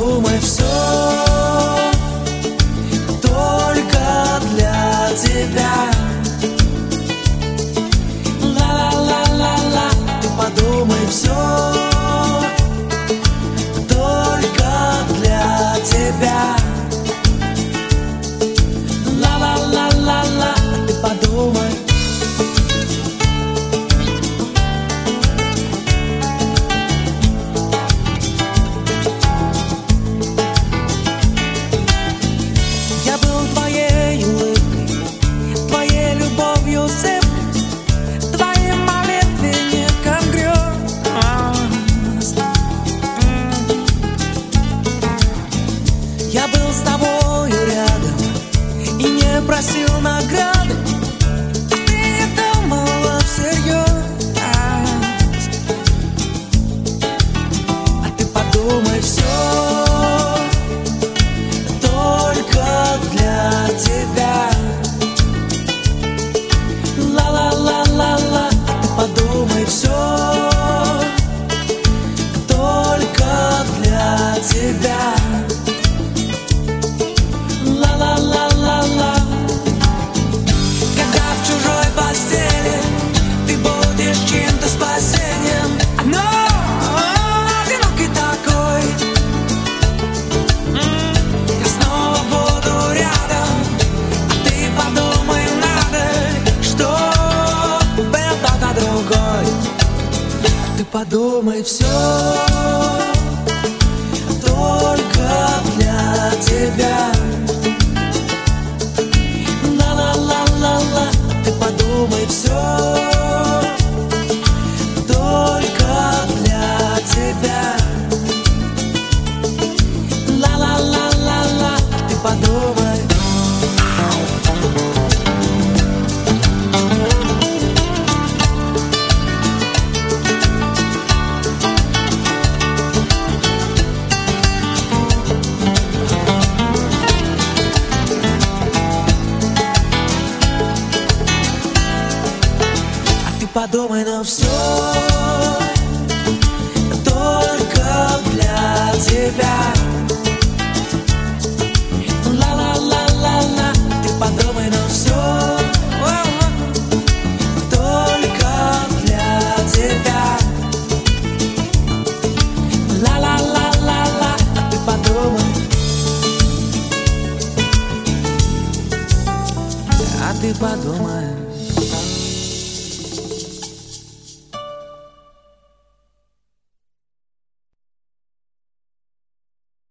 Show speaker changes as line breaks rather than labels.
подумай, все только для тебя. Ла-ла-ла-ла-ла, ты подумай, все только для тебя. Ла-ла-ла-ла-ла, ты подумай. Я был твоей улыбкой, твоей любовью сыпкой, твоим молитвенником грез. Я был с тобою рядом и не просил награды, а ты не думала всерьез. А ты подумай, все только для тебя. Ла-ла-ла-ла-ла, а ты подумай, все только для тебя. Ла-ла-ла-ла-ла. Когда в чужой постели ты будешь чьим-то спасением, но одинокий такой, я снова буду рядом, а ты подумай, надо, что был кто-то другой. Ты подумай, все только для тебя. Ла-ла-ла-ла-ла, ты подумай, все только для тебя. Ла-ла-ла-ла-ла, ты подумай. Подумай, но все только для тебя. Ла-ла-ла-ла-ла, ты подумай, но все только для тебя. Ла-ла-ла-ла-ла, ты подумай. А ты подумай.